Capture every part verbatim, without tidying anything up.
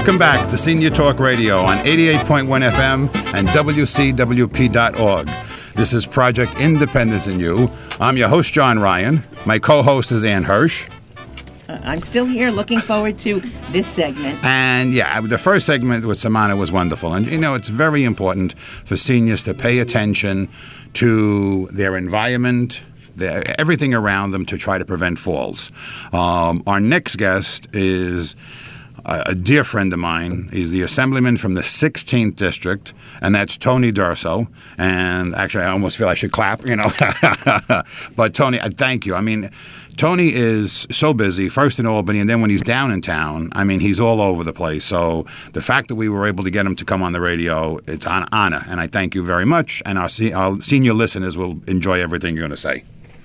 Welcome back to Senior Talk Radio on eighty-eight point one F M and W C W P dot org. This is Project Independence in You. I'm your host, John Ryan. My co-host is Ann Hirsch. Uh, I'm still here, looking forward to this segment. And yeah, the first segment with Samana was wonderful. And, you know, it's very important for seniors to pay attention to their environment, their, everything around them to try to prevent falls. Um, our next guest is a, a dear friend of mine. He's the assemblyman from the sixteenth District, and that's Tony Durso. And actually, I almost feel I should clap, you know. But Tony, I thank you. I mean, Tony is so busy, first in Albany, and then when he's down in town, I mean, he's all over the place. So the fact that we were able to get him to come on the radio, it's an honor, and I thank you very much. And our, se- our senior listeners will enjoy everything you're going to say.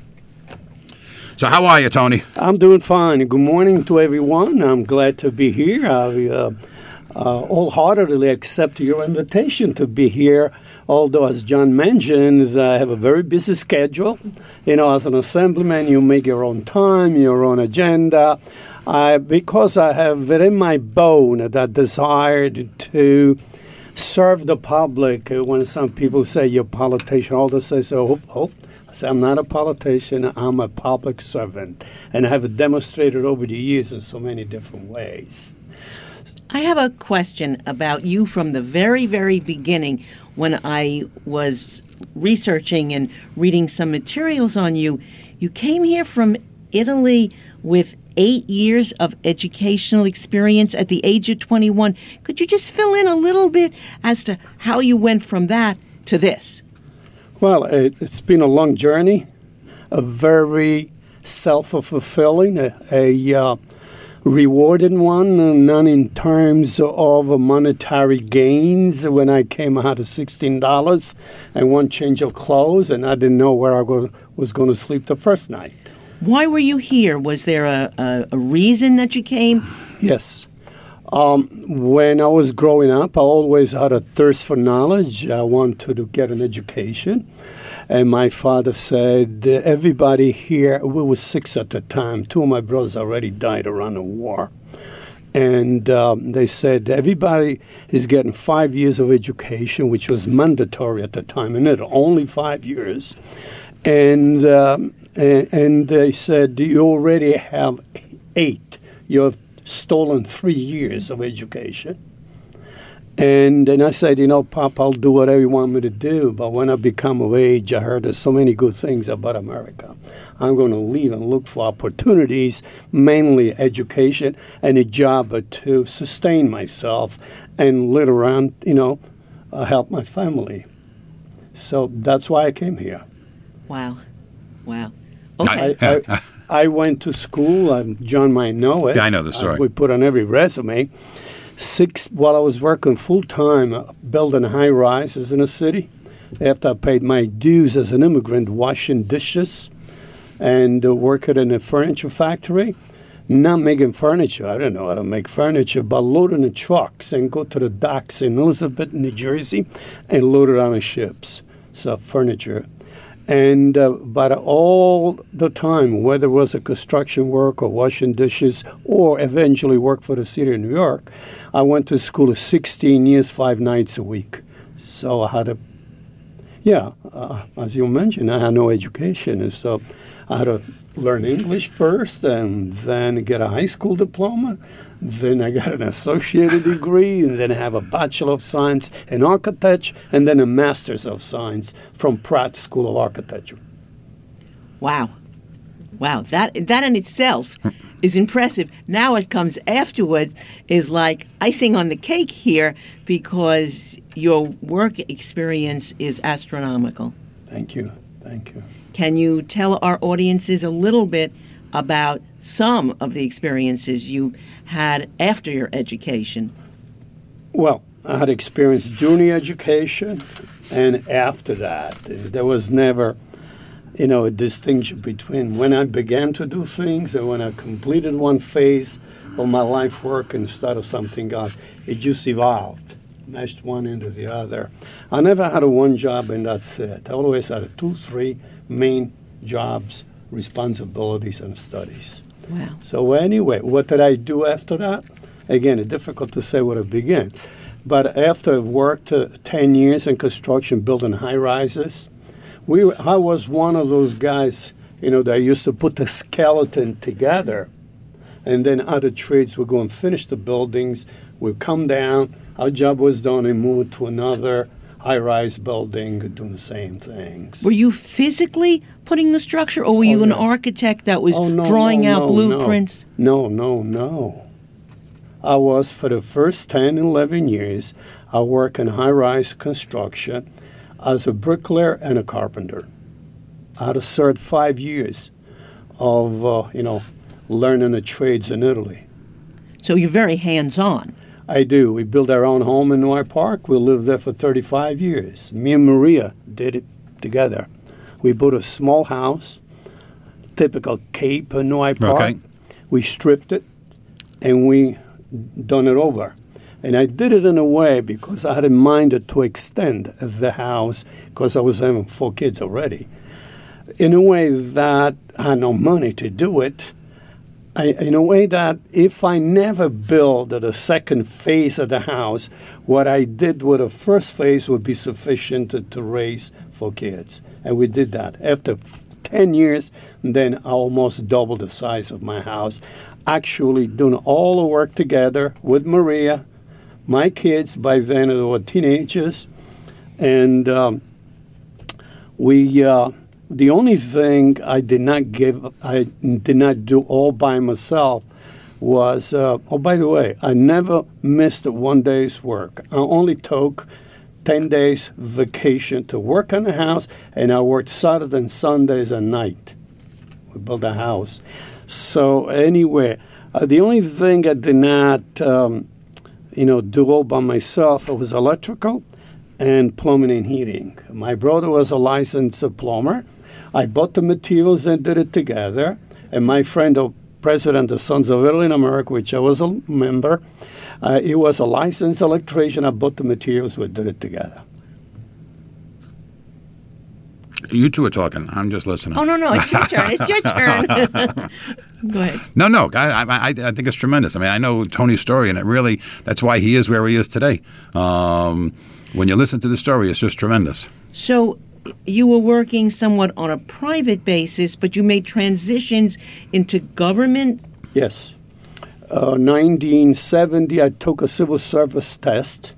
So how are you, Tony? I'm doing fine. Good morning to everyone. I'm glad to be here. I uh, uh, wholeheartedly accept your invitation to be here. Although, as John mentioned, I have a very busy schedule. You know, as an assemblyman, you make your own time, your own agenda. I, because I have it in my bone that desire to serve the public. When some people say you're a politician, all they say, so, oh, oh. I say, I'm not a politician, I'm a public servant. And I have demonstrated over the years in so many different ways. I have a question about you from the very, very beginning. When I was researching and reading some materials on you, you came here from Italy with eight years of educational experience at the age of twenty-one. Could you just fill in a little bit as to how you went from that to this? Well, it, it's been a long journey, a very self-fulfilling, a, a uh, rewarding one, not in terms of monetary gains. When I came out of sixteen dollars and one change of clothes, and I didn't know where I was, was going to sleep the first night. Why were you here? Was there a, a, a reason that you came? Yes. Um, when I was growing up, I always had a thirst for knowledge. I wanted to get an education. And my father said, that everybody here, we were six at the time. Two of my brothers already died around the war. And um, they said, everybody is getting five years of education, which was mandatory at the time, and it only five years. And, um, and, and they said, you already have eight. You have stolen three years of education. And then I said, you know, Pop, I'll do whatever you want me to do. But when I become of age, I heard there's so many good things about America. I'm going to leave and look for opportunities, mainly education and a job to sustain myself and later on, you know, uh, help my family. So that's why I came here. Wow. Wow. Okay. I, I, I went to school. Um, John might know it. Yeah, I know the story. Uh, we put on every resume. Six, while I was working full-time, uh, building high-rises in a city, after I paid my dues as an immigrant, washing dishes and uh, working in a furniture factory, not making furniture. I don't know how to make furniture, but loading the trucks and go to the docks in Elizabeth, New Jersey, and load it on the ships. So furniture. And uh, but all the time, whether it was a construction work or washing dishes or eventually work for the city of New York, I went to school sixteen years, five nights a week. So I had a, yeah, uh, as you mentioned, I had no education. And so I had to learn English first and then get a high school diploma. Then I got an associated degree, and then I have a Bachelor of Science in Architecture, and then a Master's of Science from Pratt School of Architecture. Wow. Wow. That that in itself is impressive. Now what comes afterwards is like icing on the cake here because your work experience is astronomical. Thank you. Thank you. Can you tell our audiences a little bit about some of the experiences you've had after your education? Well, I had experience during the education and after that. There was never, you know, a distinction between when I began to do things and when I completed one phase of my life work and started something else. It just evolved, meshed one into the other. I never had a one job and that's it. I always had a two, three main jobs, responsibilities, and studies. Wow. So anyway, what did I do after that? Again, it's difficult to say where to begin. But after I've worked uh, ten years in construction, building high rises, we I was one of those guys, you know, that used to put the skeleton together, and then other trades would go and finish the buildings. We'd come down, our job was done, and move to another high-rise building, doing the same things. Were you physically putting the structure, or were you Oh, an no. architect that was Oh, no, drawing no, out no, blueprints? No, no, no. I was, for the first ten, eleven years, I worked in high-rise construction as a bricklayer and a carpenter. I had to serve five years of, uh, you know, learning the trades in Italy. So you're very hands-on. I do. We built our own home in Noy Park. We lived there for thirty-five years. Me and Maria did it together. We built a small house, typical Cape in Noy Park. Okay. We stripped it, and we done it over. And I did it in a way because I had in mind to extend the house because I was having four kids already. In a way that I had no money to do it. I, in a way that if I never build the second phase of the house, what I did with the first phase would be sufficient to, to raise four kids. And we did that. After ten years, then I almost doubled the size of my house, actually doing all the work together with Maria, my kids. By then they were teenagers. And um, we... Uh, The only thing I did not give, I did not do all by myself was, uh, oh, by the way, I never missed one day's work. I only took ten days vacation to work on the house, and I worked Saturday and Sundays at night. We built a house. So anyway, uh, the only thing I did not, um, you know, do all by myself, it was electrical and plumbing and heating. My brother was a licensed plumber. I bought the materials and did it together. And my friend, the president of Sons of Italy in America, which I was a member, uh, he was a licensed electrician. I bought the materials, we did it together. You two are talking. I'm just listening. Oh, no, no, it's your turn. It's your turn. Go ahead. No, no, I, I, I think it's tremendous. I mean, I know Tony's story, and it really, that's why he is where he is today. Um, when you listen to the story, it's just tremendous. So you were working somewhat on a private basis, but you made transitions into government? Yes. Uh, nineteen seventy, I took a civil service test.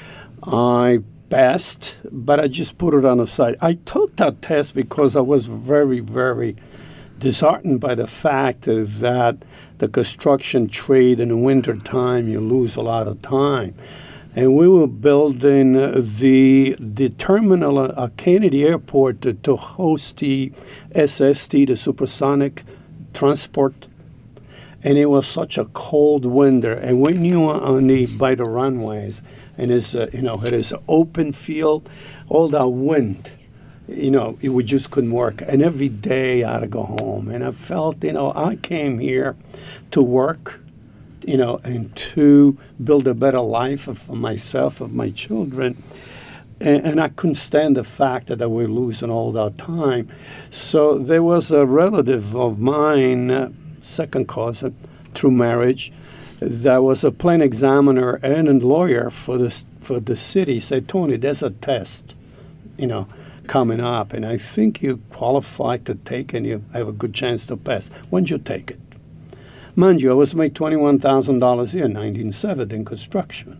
I passed, but I just put it on the side. I took that test because I was very, very disheartened by the fact that the construction trade in the wintertime, you lose a lot of time. And we were building the the terminal at Kennedy Airport to, to host the S S T, the supersonic transport. And it was such a cold winter. And when you were on the by the runways, and it's a, you know it is an open field, all that wind, you know, it we just couldn't work. And every day I had to go home. And I felt, you know, I came here to work, you know, and to build a better life for myself, of my children. And, and I couldn't stand the fact that we're losing all that time. So there was a relative of mine, uh, second cousin, through marriage, that was a plane examiner and a lawyer for the, for the city. Said, Tony, there's a test, you know, coming up, and I think you qualified to take and you have a good chance to pass. When did you take it? Mind you, I was making twenty-one thousand dollars a year in nineteen seventy in construction.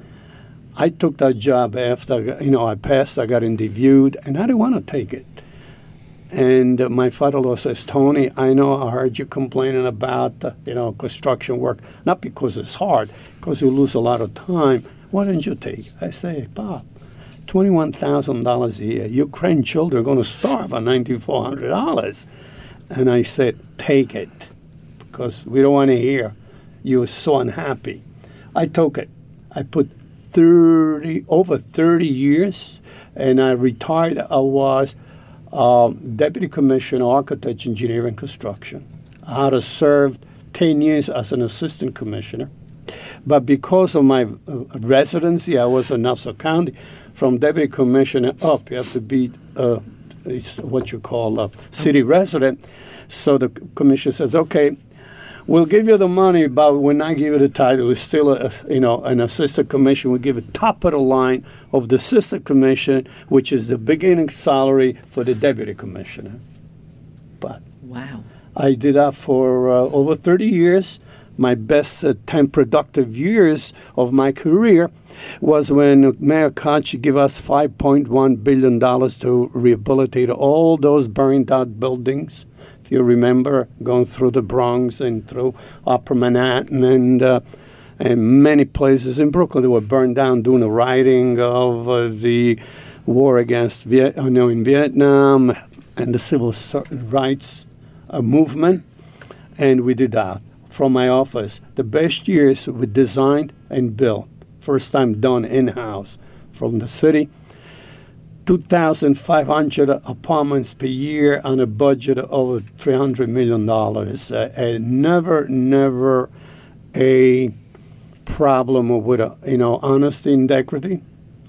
I took that job after, you know, I passed, I got interviewed, and I didn't want to take it. And uh, my father-in-law says, Tony, I know I heard you complaining about, uh, you know, construction work, not because it's hard, because you lose a lot of time. Why didn't you take it? I say, Bob, twenty-one thousand dollars a year, your grandchildren are going to starve on nine thousand four hundred dollars. And I said, take it, because we don't want to hear you were so unhappy. I took it. I put thirty, over thirty years, and I retired. I was um, Deputy Commissioner, Architect, Engineering, Construction. I had served ten years as an Assistant Commissioner. But because of my uh, residency, I was in Nassau County. From Deputy Commissioner up, you have to be uh, it's what you call a city resident. So the commissioner says, okay, we'll give you the money, but when I give you the title, it's still a, you know an assistant commissioner. We give it top of the line of the assistant commissioner, which is the beginning salary for the deputy commissioner. But wow, I did that for uh, over thirty years. My best uh, ten productive years of my career was when Mayor Koch gave us five point one billion dollars to rehabilitate all those burned out buildings. If you remember, going through the Bronx and through Upper Manhattan and, uh, and many places in Brooklyn that were burned down during the rioting of uh, the war against Viet- uh, no, in Vietnam and the civil rights uh, movement. And we did that. From my office, the best years we designed and built, first time done in-house from the city, two thousand five hundred apartments per year on a budget of over three hundred million dollars. Uh, and never, never a problem with, uh, you know, honesty, integrity.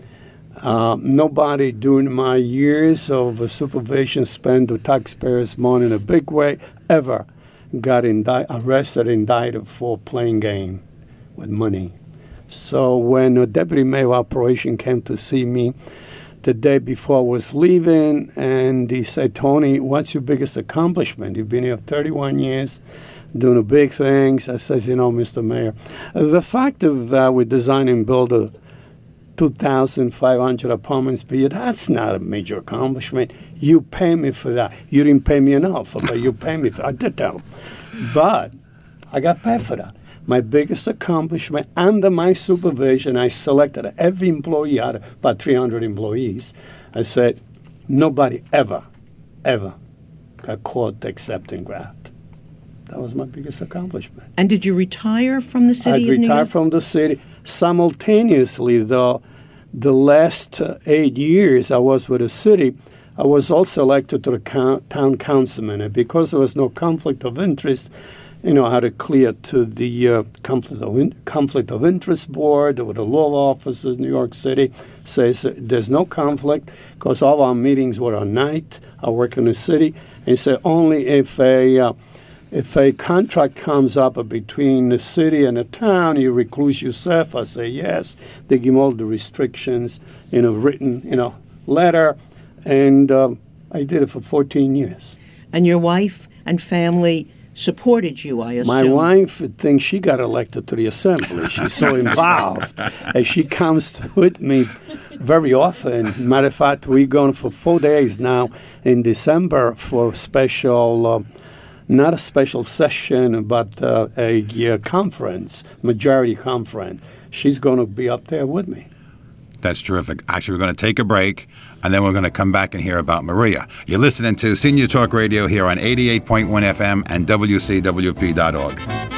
Uh, nobody during my years of uh, supervision spent the taxpayers' money in a big way ever got indi- arrested, indicted for playing game with money. So when a deputy mayor of operation came to see me the day before I was leaving, and he said, Tony, what's your biggest accomplishment? You've been here thirty-one years, doing the big things. I says, you know, Mister Mayor, the fact that we design and build a two thousand five hundred apartments per year, that's not a major accomplishment. You pay me for that. You didn't pay me enough, but you pay me for that. I did tell him. But I got paid for that. My biggest accomplishment, under my supervision, I selected every employee out of about three hundred employees. I said, nobody ever, ever got caught accepting graft. That was my biggest accomplishment. And did you retire from the city I of New York? retired from the city. Simultaneously, though, the last uh, eight years I was with the city, I was also elected to the co- town councilman. And because there was no conflict of interest, you know, I had to clear to the uh, conflict of in- conflict of interest board with the law offices in New York City. Says uh, there's no conflict because all our meetings were at night. I work in the city, and he said only if a uh, If a contract comes up between the city and the town, you recluse yourself. I say yes. They give me all the restrictions in a written, you know, letter, and um, I did it for fourteen years. And your wife and family supported you, I assume. My wife thinks she got elected to the assembly. She's so involved, and she comes with me very often. Matter of fact, we're going for four days now in December for special. Uh, Not a special session, but uh, a uh, conference, majority conference. She's going to be up there with me. That's terrific. Actually, we're going to take a break, and then we're going to come back and hear about Maria. You're listening to Senior Talk Radio here on eighty-eight point one F M and W C W P dot org.